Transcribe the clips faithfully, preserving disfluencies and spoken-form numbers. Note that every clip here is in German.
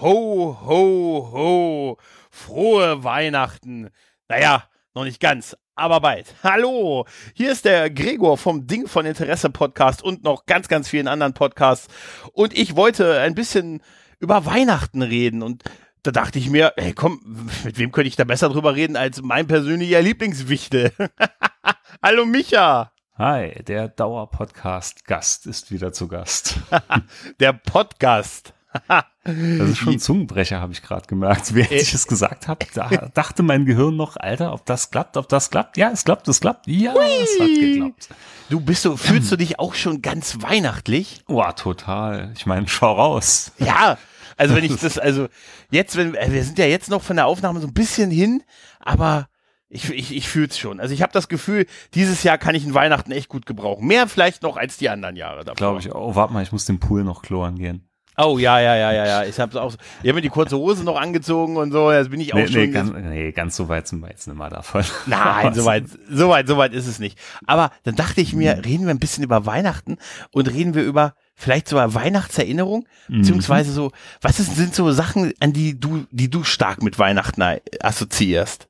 Ho, ho, ho. Frohe Weihnachten. Naja, noch nicht ganz, aber bald. Hallo, hier ist der Gregor vom Ding von Interesse Podcast und noch ganz, ganz vielen anderen Podcasts. Und ich wollte ein bisschen über Weihnachten reden und da dachte ich mir, ey komm, mit wem könnte ich da besser drüber reden als mein persönlicher Lieblingswichtel? Hallo Micha. Hi, der Dauer-Podcast-Gast ist wieder zu Gast. Der Podcast. Das ist schon ein Zungenbrecher, habe ich gerade gemerkt. Während ich es gesagt habe, da dachte mein Gehirn noch, Alter, ob das klappt, ob das klappt. Ja, es klappt, es klappt. Ja, Hui. Es hat geklappt. Du bist so, fühlst du dich auch schon ganz weihnachtlich? Boah, total. Ich meine, schau raus. Ja, also wenn ich das, also jetzt, wenn wir sind ja jetzt noch von der Aufnahme so ein bisschen hin, aber ich, ich, ich fühle es schon. Also ich habe das Gefühl, dieses Jahr kann ich einen Weihnachten echt gut gebrauchen. Mehr vielleicht noch als die anderen Jahre davor. Glaube ich. Oh, warte mal, ich muss den Pool noch kloren gehen. Oh, ja, ja, ja, ja, ja. Ich habe auch, ich habe mir die kurze Hose noch angezogen und so, jetzt bin ich auch nee, schon. Nee ganz, nee, ganz so weit sind wir jetzt nicht mal davon. Nein, so weit, so weit, so weit ist es nicht. Aber dann dachte ich mir, reden wir ein bisschen über Weihnachten und reden wir über vielleicht sogar Weihnachtserinnerung, mhm. beziehungsweise so, was ist, sind so Sachen, an die du, die du stark mit Weihnachten assoziierst?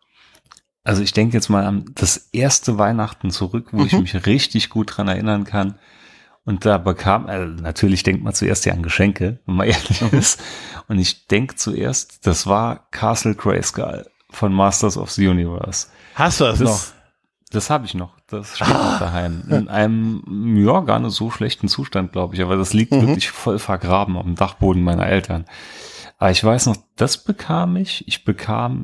Also ich denke jetzt mal an das erste Weihnachten zurück, wo mhm. ich mich richtig gut dran erinnern kann. Und da bekam, also natürlich denkt man zuerst ja an Geschenke, wenn man ehrlich ist. Und ich denke zuerst, das war Castle Grayskull von Masters of the Universe. Hast du das, das noch? Das habe ich noch. Das steht ah. noch daheim. In einem, ja, gar nicht so schlechten Zustand, glaube ich. Aber das liegt mhm. wirklich voll vergraben auf dem Dachboden meiner Eltern. Aber ich weiß noch, das bekam ich. Ich bekam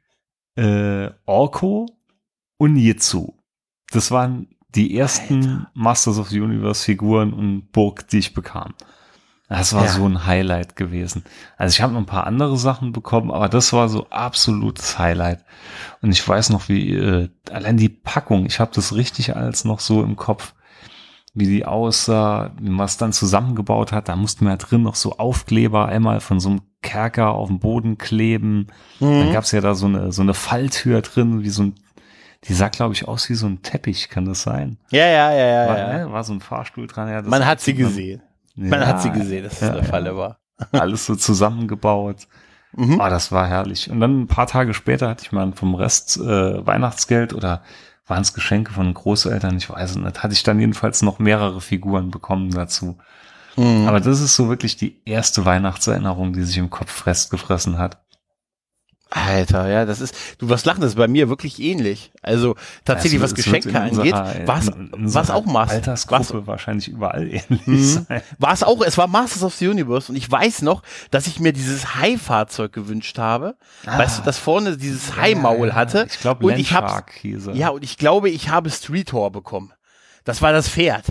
äh, Orko und Jitsu. Das waren die ersten Alter. Masters of the Universe Figuren und Burg, die ich bekam. Das war ja. so ein Highlight gewesen. Also ich habe noch ein paar andere Sachen bekommen, aber das war so absolutes Highlight. Und ich weiß noch, wie äh, allein die Packung, ich habe das richtig als noch so im Kopf, wie die aussah, wie man es dann zusammengebaut hat. Da mussten wir ja drin noch so Aufkleber einmal von so einem Kerker auf dem Boden kleben. Mhm. Dann gab es ja da so eine so eine Falltür drin, wie so ein Die sah, glaube ich, aus wie so ein Teppich, kann das sein? Ja, ja, ja, ja. War, ja. Ne, war so ein Fahrstuhl dran. Ja, das Man hat sie gesehen. Man, Man ja, hat sie gesehen, dass es ja, der Falle ja. war. Alles so zusammengebaut. Mhm. Oh, das war herrlich. Und dann ein paar Tage später hatte ich mal vom Rest äh, Weihnachtsgeld oder waren es Geschenke von Großeltern, ich weiß es nicht, hatte ich dann jedenfalls noch mehrere Figuren bekommen dazu. Mhm. Aber das ist so wirklich die erste Weihnachtserinnerung, die sich im Kopf festgefressen hat. Alter, ja, das ist, du wirst lachen, das ist bei mir wirklich ähnlich. Also tatsächlich, was Geschenke angeht, war es auch Masters. Altersgruppe wahrscheinlich überall ähnlich mhm. sein. War es auch, es war Masters of the Universe und ich weiß noch, dass ich mir dieses Hai-Fahrzeug gewünscht habe. Ah. Weißt du, das vorne dieses ja, Hai-Maul hatte. Ich glaube, Landshark hieß er. Ja, und ich glaube, ich habe Streetor bekommen. Das war das Pferd.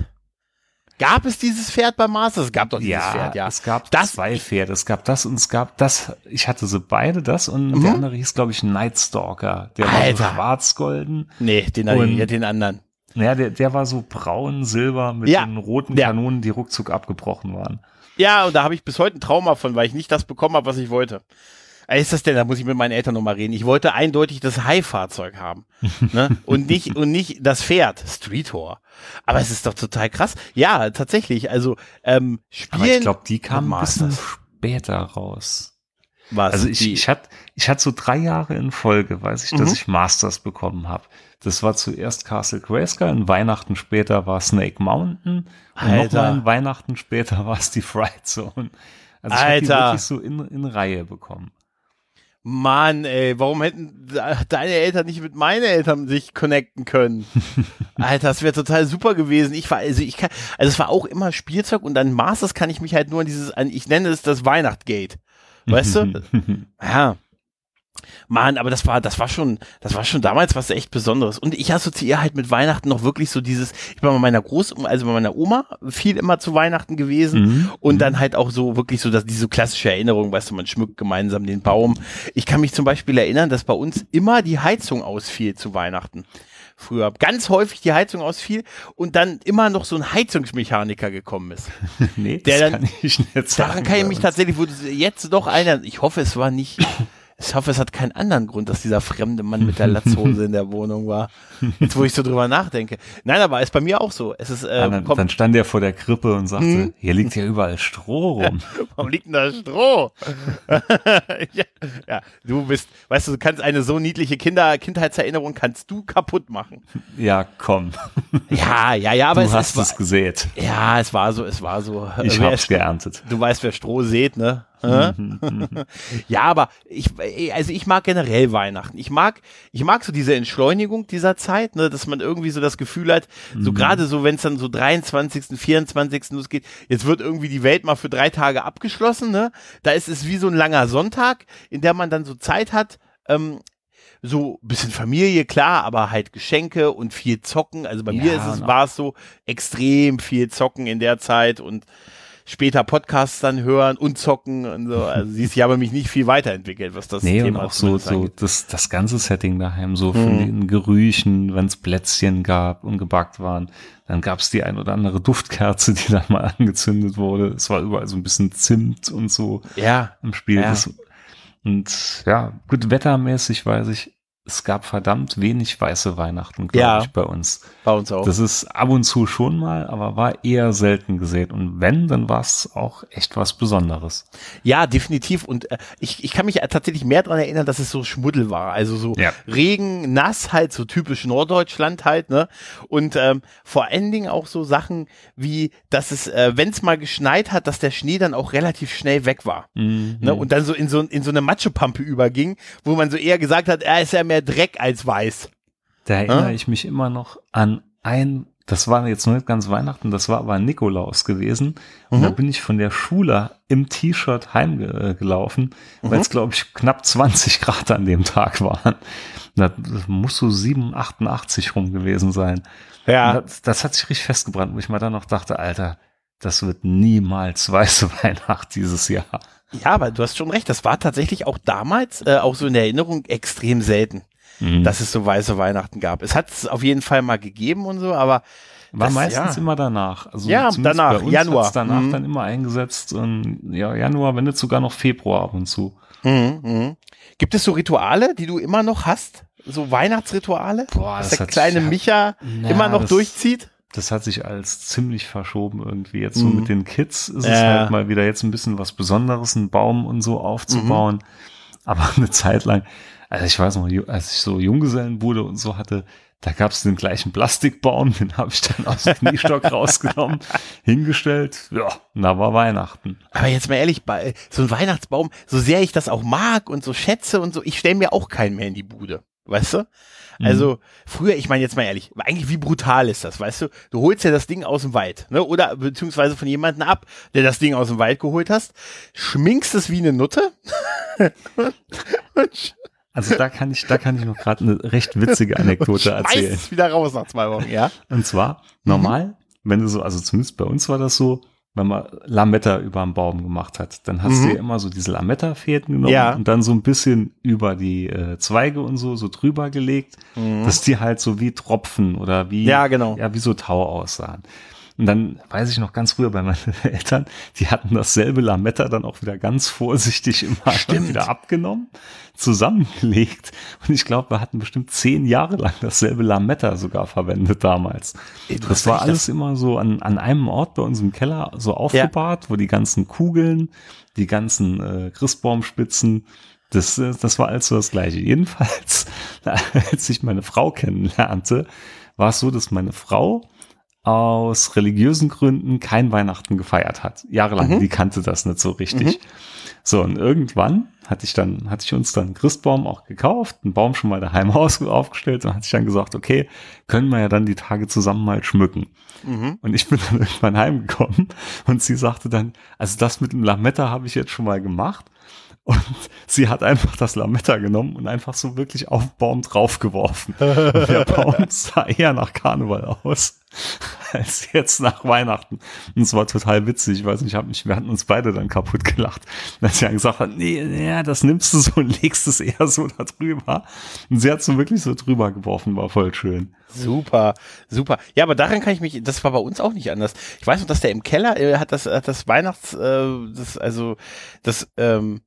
Gab es dieses Pferd bei Masters? Es gab doch dieses ja, Pferd, ja. Es gab das, zwei Pferde. Es gab das und es gab das. Ich hatte sie beide, das und mhm. der andere hieß, glaube ich, Nightstalker. Der Alter. war so schwarz-golden. Nee, den, und, ja, den anderen. Ja, der, der war so braun, silber mit ja, den roten ja. Kanonen, die ruckzuck abgebrochen waren. Ja, und da habe ich bis heute ein Trauma von, weil ich nicht das bekommen habe, was ich wollte. Ist das denn, da muss ich mit meinen Eltern nochmal reden. Ich wollte eindeutig das Hai-Fahrzeug haben. Ne? Und nicht, und nicht das Pferd, Streetor. Aber es ist doch total krass. Ja, tatsächlich, also, ähm, Spielen. Aber ich glaube, die kamen ein bisschen später raus. Was? Also ich, ich hatte, ich hatte so drei Jahre in Folge, weiß ich, dass mhm. ich Masters bekommen habe. Das war zuerst Castle Grayskull, ein Weihnachten später war Snake Mountain und nochmal ein Weihnachten später war es die Fright Zone. Also ich habe die wirklich so in, in Reihe bekommen. Mann, ey, warum hätten deine Eltern nicht mit meinen Eltern sich connecten können? Alter, das wäre total super gewesen. Ich war, also ich kann, also es war auch immer Spielzeug und an Masters kann ich mich halt nur an dieses, an, ich nenne es das Weihnachtsgate. Weißt du? Ja. Mann, aber das war, das war schon, das war schon damals was echt Besonderes. Und ich assoziiere halt mit Weihnachten noch wirklich so dieses, ich bin bei meiner Großoma, also bei meiner Oma viel immer zu Weihnachten gewesen mhm. und dann halt auch so wirklich so, dass diese klassische Erinnerung, weißt du, man schmückt gemeinsam den Baum. Ich kann mich zum Beispiel erinnern, dass bei uns immer die Heizung ausfiel zu Weihnachten. Früher ganz häufig die Heizung ausfiel und dann immer noch so ein Heizungsmechaniker gekommen ist. Nee, der das dann, kann ich nicht sagen. Daran kann ich mich tatsächlich, wo jetzt doch einer, ich hoffe, es war nicht Ich hoffe, es hat keinen anderen Grund, dass dieser fremde Mann mit der Latzhose in der Wohnung war. Jetzt, wo ich so drüber nachdenke. Nein, aber ist bei mir auch so. Es ist, äh, ja, dann, dann stand er vor der Krippe und sagte, hm? hier liegt ja überall Stroh rum. Warum liegt denn da Stroh? ja, ja, du bist, weißt du, du kannst eine so niedliche Kinder, Kindheitserinnerung kannst du kaputt machen. Ja, komm. Ja, ja, ja, aber du es, hast es war, es gesät. Ja, es war so, es war so. Ich wer hab's geerntet. Du weißt, wer Stroh sät, ne? Ja, aber ich, also ich mag generell Weihnachten. Ich mag, ich mag so diese Entschleunigung dieser Zeit, ne, dass man irgendwie so das Gefühl hat, so Mhm. gerade so, wenn es dann so dreiundzwanzigsten, vierundzwanzigsten losgeht, jetzt wird irgendwie die Welt mal für drei Tage abgeschlossen, ne? Da ist es wie so ein langer Sonntag, in der man dann so Zeit hat, ähm, so ein bisschen Familie, klar, aber halt Geschenke und viel Zocken. Also bei Ja, mir ist es, na. war es so extrem viel Zocken in der Zeit und später Podcasts dann hören und zocken und so. Also sie ist ja aber mich nicht viel weiterentwickelt, was das Nee, Thema und auch so, zumindest so angeht. das, das ganze Setting daheim, so von Mhm. den Gerüchen, wenn es Plätzchen gab und gebackt waren. Dann gab es die ein oder andere Duftkerze, die dann mal angezündet wurde. Es war überall so ein bisschen Zimt und so Ja, im Spiel. Ja. Das, und ja, gut, wettermäßig weiß ich, es gab verdammt wenig weiße Weihnachten, glaube Ja. ich, bei uns. bei uns auch. Das ist ab und zu schon mal, aber war eher selten gesehen. Und wenn, dann war es auch echt was Besonderes. Ja, definitiv. Und äh, ich, ich kann mich tatsächlich mehr daran erinnern, dass es so Schmuddel war. Also so Ja. Regen, nass halt, so typisch Norddeutschland halt, ne? Und ähm, vor allen Dingen auch so Sachen wie, dass es, äh, wenn es mal geschneit hat, dass der Schnee dann auch relativ schnell weg war. Mhm. Ne? Und dann so in so, in so eine Matschepampe überging, wo man so eher gesagt hat, er ist ja mehr Dreck als weiß. Da erinnere Ah. ich mich immer noch an ein, das war jetzt noch nicht ganz Weihnachten, das war aber Nikolaus gewesen. Und Mhm. da bin ich von der Schule im T-Shirt heimgelaufen, Mhm. weil es, glaube ich, knapp zwanzig Grad an dem Tag waren. Das muss so sieben, achtundachtzig rum gewesen sein. Ja. Das, das hat sich richtig festgebrannt, wo ich mal dann noch dachte, Alter, das wird niemals weiße Weihnacht dieses Jahr. Ja, aber du hast schon recht, das war tatsächlich auch damals, äh, auch so in der Erinnerung, extrem selten, Mhm. dass es so weiße Weihnachten gab. Es hat es auf jeden Fall mal gegeben und so, aber War das, meistens ja. immer danach. Also Ja, zumindest danach, bei uns Januar. hat's danach Mhm. dann immer eingesetzt. Und ja, Januar, wenn nicht sogar noch Februar ab und zu. Mhm, mhm. Gibt es so Rituale, die du immer noch hast? So Weihnachtsrituale? Boah, was das der hat kleine sich- Micha Na, immer noch das- durchzieht? Das hat sich als ziemlich verschoben irgendwie. Jetzt so Mhm. mit den Kids ist es Ja. halt mal wieder jetzt ein bisschen was Besonderes, einen Baum und so aufzubauen. Mhm. Aber eine Zeit lang, also ich weiß noch, ju- als ich so Junggesellenbude und so hatte, da gab es den gleichen Plastikbaum, den habe ich dann aus dem Kniestock rausgenommen, hingestellt. Ja, und da war Weihnachten. Aber jetzt mal ehrlich, bei so ein Weihnachtsbaum, so sehr ich das auch mag und so schätze und so, ich stelle mir auch keinen mehr in die Bude, weißt du? Also früher, ich meine jetzt mal ehrlich, eigentlich wie brutal ist das, weißt du? Du holst ja das Ding aus dem Wald, ne? Oder beziehungsweise von jemandem ab, der das Ding aus dem Wald geholt hast, schminkst es wie eine Nutte. Also da kann ich, da kann ich noch gerade eine recht witzige Anekdote Schmeißt erzählen. es wieder raus nach zwei Wochen, ja? Und zwar, normal, wenn du so, also zumindest bei uns war das so, wenn man Lametta über den Baum gemacht hat, dann hast Mhm. du ja immer so diese Lametta-Fäden genommen Ja. und dann so ein bisschen über die äh, Zweige und so, so drüber gelegt, dass die halt so wie Tropfen oder wie, Ja, genau. ja, wie so Tau aussahen. Und dann weiß ich noch ganz früher bei meinen Eltern, die hatten dasselbe Lametta dann auch wieder ganz vorsichtig immer Stimmt. wieder abgenommen, zusammengelegt. Und ich glaube, wir hatten bestimmt zehn Jahre lang dasselbe Lametta sogar verwendet damals. Ey, du Das hast war recht, alles immer so an, an einem Ort bei uns im Keller so aufgebahrt, wo die ganzen Kugeln, die ganzen äh, Christbaumspitzen, das, äh, das war alles so das Gleiche. Jedenfalls, als ich meine Frau kennenlernte, war es so, dass meine Frau aus religiösen Gründen kein Weihnachten gefeiert hat. Jahrelang, Mhm. die kannte das nicht so richtig. So, und irgendwann hatte ich dann, hatte ich uns dann einen Christbaum auch gekauft, einen Baum schon mal daheim aus, aufgestellt und hatte ich dann gesagt, okay, können wir ja dann die Tage zusammen mal schmücken. Mhm. Und ich bin dann irgendwann heimgekommen und sie sagte dann, also das mit dem Lametta habe ich jetzt schon mal gemacht. Und sie hat einfach das Lametta genommen und einfach so wirklich auf den Baum draufgeworfen. Und der Baum sah eher nach Karneval aus als jetzt nach Weihnachten. Und es war total witzig. Ich weiß nicht, ich hab mich, wir hatten uns beide dann kaputt gelacht. Und als sie dann gesagt hat, nee, nee, das nimmst du so und legst es eher so da drüber. Und sie hat so wirklich so drüber geworfen, war voll schön. Super, super. Ja, aber daran kann ich mich, das war bei uns auch nicht anders. Ich weiß noch, dass der im Keller, äh, hat das, hat das Weihnachts, äh, das, also, das, ähm,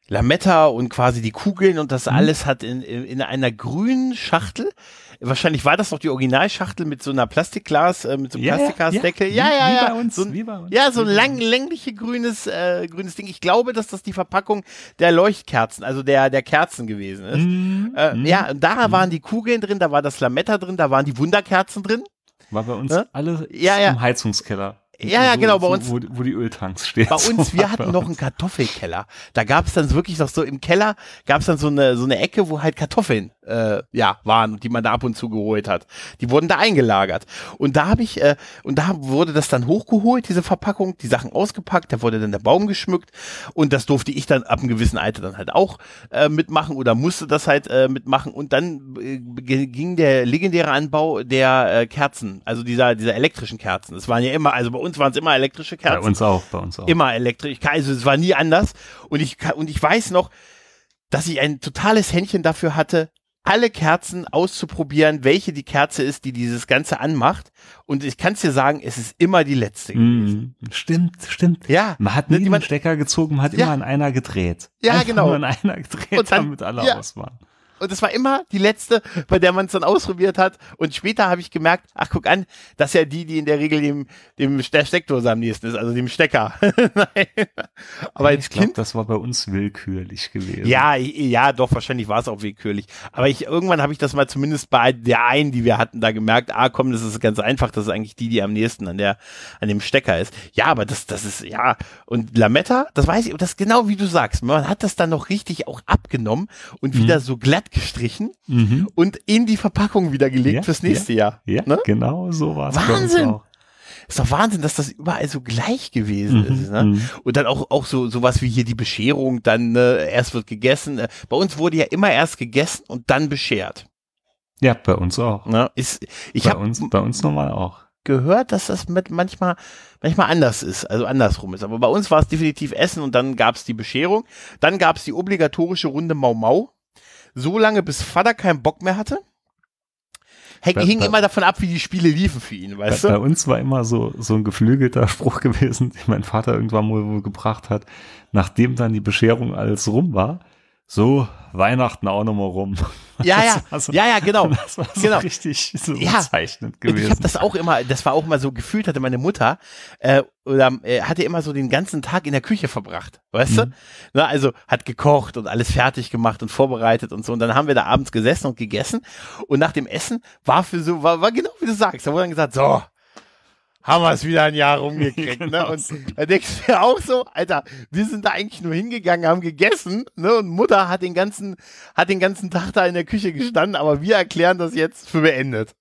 Lametta und quasi die Kugeln und das alles hat in, in, in einer grünen Schachtel. Wahrscheinlich war das doch die Originalschachtel mit so einer Plastikglas, äh, mit so einem Ja, ja, Plastikglasdeckel. ja. Ja, ja, Wie ja. bei uns, so ein, wie bei uns, ja, so ein wie bei lang, uns. längliche grünes, äh, grünes Ding. Ich glaube, dass das die Verpackung der Leuchtkerzen, also der, der Kerzen gewesen ist. Mhm, Äh, mhm. ja, und da waren die Kugeln drin, da war das Lametta drin, da waren die Wunderkerzen drin. War bei uns Ne? alle Ja, ja. im Heizungskeller. Ja, ja, genau, bei uns- Wo, wo die Öltanks stehen. Bei uns, So wir war hatten bei noch uns. einen Kartoffelkeller. Da gab es dann wirklich noch so im Keller, gab es dann so eine, so eine Ecke, wo halt Kartoffeln äh, ja, waren, die man da ab und zu geholt hat. Die wurden da eingelagert. Und da habe ich, äh, und da wurde das dann hochgeholt, diese Verpackung, die Sachen ausgepackt, da wurde dann der Baum geschmückt und das durfte ich dann ab einem gewissen Alter dann halt auch äh, mitmachen oder musste das halt äh, mitmachen. Und dann äh, ging der legendäre Anbau der äh, Kerzen, also dieser, dieser elektrischen Kerzen. Es waren ja immer, also bei uns waren es immer elektrische Kerzen. Bei uns auch, bei uns auch. Immer elektrisch. Also es war nie anders. Und ich, und ich weiß noch, dass ich ein totales Händchen dafür hatte, alle Kerzen auszuprobieren, welche die Kerze ist, die dieses Ganze anmacht. Und ich kann es dir sagen, es ist immer die letzte. Mhm. Stimmt, stimmt. Ja. Man hat Ne, nie die den man- Stecker gezogen, man hat Ja. immer an einer gedreht. Ja, Einfach genau. Nur an einer gedreht, Und dann- damit alle ja. aus waren. Und es war immer die letzte, bei der man es dann ausprobiert hat. Und später habe ich gemerkt, ach guck an, das ist ja die, die in der Regel dem, dem der Steckdose am nächsten ist, also dem Stecker. Nein. Aber als ich glaube, Kind. das war bei uns willkürlich gewesen. Ja, ja, doch, wahrscheinlich war es auch willkürlich. Aber ich, irgendwann habe ich das mal zumindest bei der einen, die wir hatten, da gemerkt, ah komm, das ist ganz einfach, das ist eigentlich die, die am nächsten an der, an dem Stecker ist. Ja, aber das, das ist, ja, und Lametta, das weiß ich, das ist genau wie du sagst, man hat das dann noch richtig auch abgenommen und wieder so glatt gestrichen Mhm. und in die Verpackung wieder gelegt Ja, fürs nächste Jahr. Ja, Ne? genau so war es bei Wahnsinn! uns auch. Ist doch Wahnsinn, dass das überall so gleich gewesen Mhm, ist. Ne? mhm. Und dann auch, auch so sowas wie hier die Bescherung, dann äh, erst wird gegessen. Äh, bei uns wurde ja immer erst gegessen und dann beschert. Ja, bei uns auch. Ne? Ist, ich bei habe uns, bei uns normal auch. gehört, dass das mit manchmal, manchmal anders ist, also andersrum ist. Aber bei uns war es definitiv Essen und dann gab es die Bescherung. Dann gab es die obligatorische Runde Mau Mau. So lange, bis Vater keinen Bock mehr hatte. Häng, Bei- hing bei- immer davon ab, wie die Spiele liefen für ihn, Bei, weißt bei du? uns war immer so, so ein geflügelter Spruch gewesen, den mein Vater irgendwann mal wohl gebracht hat, nachdem dann die Bescherung alles rum war. So, Weihnachten auch nochmal rum. Ja, Das ja, war so- ja, ja, genau. Das war so Genau. richtig so Ja. bezeichnend Und gewesen. ich habe das auch immer, das war auch mal so gefühlt, hatte meine Mutter, äh, oder äh, hatte immer so den ganzen Tag in der Küche verbracht, weißt Mhm. du? Na, also hat gekocht und alles fertig gemacht und vorbereitet und so. Und dann haben wir da abends gesessen und gegessen. Und nach dem Essen war für so, war, war genau wie du sagst, da wurde dann gesagt, so, haben wir es wieder ein Jahr rumgekriegt, ne? Genau Und so. da denkst du ja auch so, Alter, wir sind da eigentlich nur hingegangen, haben gegessen, ne? Und Mutter hat den ganzen, hat den ganzen Tag da in der Küche gestanden, aber wir erklären das jetzt für beendet.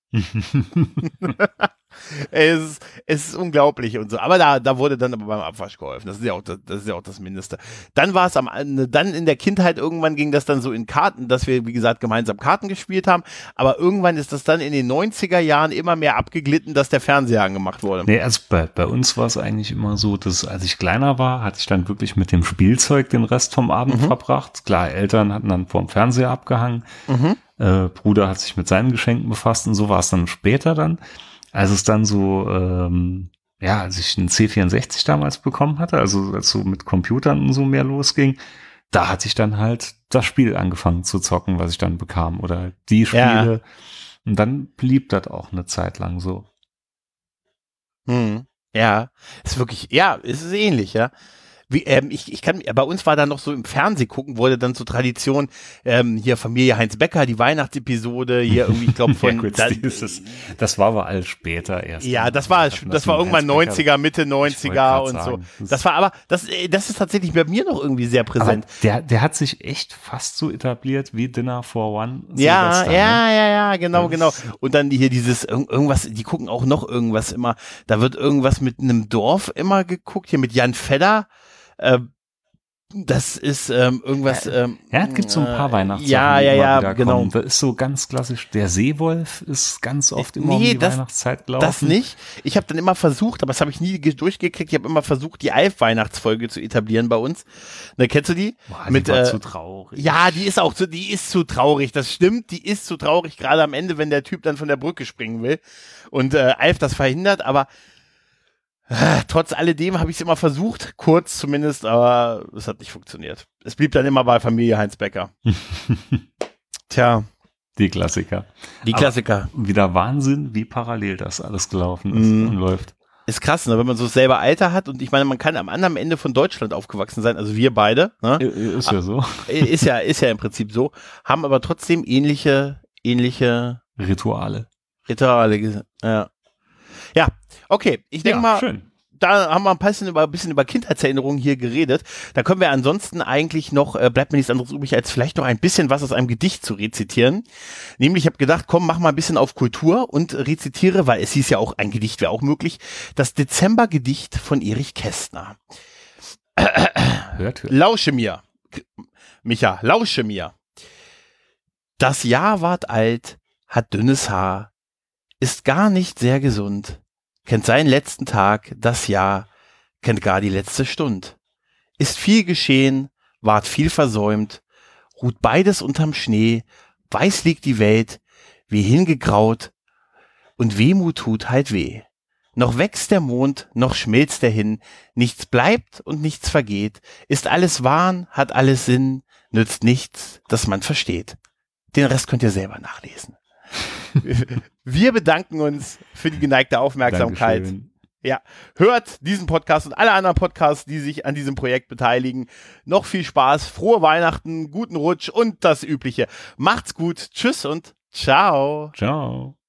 Es ist, es ist unglaublich und so. Aber da, da wurde dann aber beim Abwasch geholfen. Das ist ja auch das, das ist ja auch das Mindeste. Dann war es am, dann in der Kindheit irgendwann ging das dann so in Karten, dass wir, wie gesagt, gemeinsam Karten gespielt haben. Aber irgendwann ist das dann in den neunziger Jahren immer mehr abgeglitten, dass der Fernseher angemacht wurde. Nee, also bei, bei uns war es eigentlich immer so, dass als ich kleiner war, hatte ich dann wirklich mit dem Spielzeug den Rest vom Abend Mhm. verbracht. Klar, Eltern hatten dann vorm Fernseher abgehangen. Mhm. Äh, Bruder hat sich mit seinen Geschenken befasst und so war es dann später dann. Als es dann so, ähm, ja, als ich einen C vierundsechzig damals bekommen hatte, also als so mit Computern und so mehr losging, da hatte ich dann halt das Spiel angefangen zu zocken, was ich dann bekam oder die Spiele. Und dann blieb das auch eine Zeit lang so. Hm. Ja, ist wirklich, ja, es ist ähnlich, ja. Wie, ähm, ich, ich kann, bei uns war da noch so im Fernsehen gucken, wurde dann so Tradition, ähm, hier Familie Heinz Becker, die Weihnachtsepisode, hier irgendwie, ich glaube von, ja, gut, da, dieses, das war aber alles später erst. ja, das war, Hatten das war mit irgendwann Heinz Becker. neunziger, Mitte neunziger grad und sagen, so. das- Das war aber, das, äh, das ist tatsächlich bei mir noch irgendwie sehr Aber präsent. der, der hat sich echt fast so etabliert wie Dinner for One. Ja, Silvester, ja, ne? ja, ja, genau, Das- genau. Und dann hier dieses irg- irgendwas, die gucken auch noch irgendwas immer. Da wird irgendwas mit einem Dorf immer geguckt, hier mit Jan Fedder. Äh, das ist ähm, irgendwas. Ähm, Ja, es gibt so ein paar äh, Weihnachtssachen, Ja, die ja, immer ja, wieder genau. kommen. Das ist so ganz klassisch. Der Seewolf ist ganz oft immer um Nee, die das- Weihnachtszeit gelaufen. Das nicht. Ich habe dann immer versucht, aber das habe ich nie ge- durchgekriegt. Ich habe immer versucht, die Alf-Weihnachtsfolge zu etablieren bei uns. Ne, kennst du die? Boah, die mit, war äh, zu traurig. Ja, die ist auch zu, die ist zu traurig. Das stimmt, die ist zu traurig, gerade am Ende, wenn der Typ dann von der Brücke springen will und äh, Alf das verhindert. Aber Trotz alledem habe ich es immer versucht, kurz zumindest, aber es hat nicht funktioniert. Es blieb dann immer bei Familie Heinz Becker. Tja. Die Klassiker. Die Klassiker. Aber wieder Wahnsinn, wie parallel das alles gelaufen ist mm. und läuft. Ist krass, ne? Wenn man so selber Alter hat und ich meine, man kann am anderen Ende von Deutschland aufgewachsen sein, also wir beide. Ne? Ist ja so. Ist ja, ist ja im Prinzip so, haben aber trotzdem ähnliche, ähnliche Rituale. Rituale, ja. Ja, okay, ich denke ja, mal, schön. Da haben wir ein bisschen über, ein bisschen über Kindheitserinnerungen hier geredet. Da können wir ansonsten eigentlich noch, äh, bleibt mir nichts anderes übrig, als vielleicht noch ein bisschen was aus einem Gedicht zu rezitieren. Nämlich, ich habe gedacht, komm, mach mal ein bisschen auf Kultur und rezitiere, weil es hieß ja auch, ein Gedicht wäre auch möglich, das Dezembergedicht von Erich Kästner. Hört, hört. Lausche mir, Micha, lausche mir. Das Jahr ward alt, hat dünnes Haar, ist gar nicht sehr gesund, kennt seinen letzten Tag, das Jahr, kennt gar die letzte Stund. Ist viel geschehen, ward viel versäumt, ruht beides unterm Schnee, weiß liegt die Welt, wie hingegraut, und Wehmut tut halt weh. Noch wächst der Mond, noch schmilzt er hin, nichts bleibt und nichts vergeht, ist alles Wahn, hat alles Sinn, nützt nichts, dass man versteht. Den Rest könnt ihr selber nachlesen. Wir bedanken uns für die geneigte Aufmerksamkeit. Dankeschön. Ja, hört diesen Podcast und alle anderen Podcasts, die sich an diesem Projekt beteiligen. Noch viel Spaß, frohe Weihnachten, guten Rutsch und das Übliche. Macht's gut, tschüss und ciao. Ciao.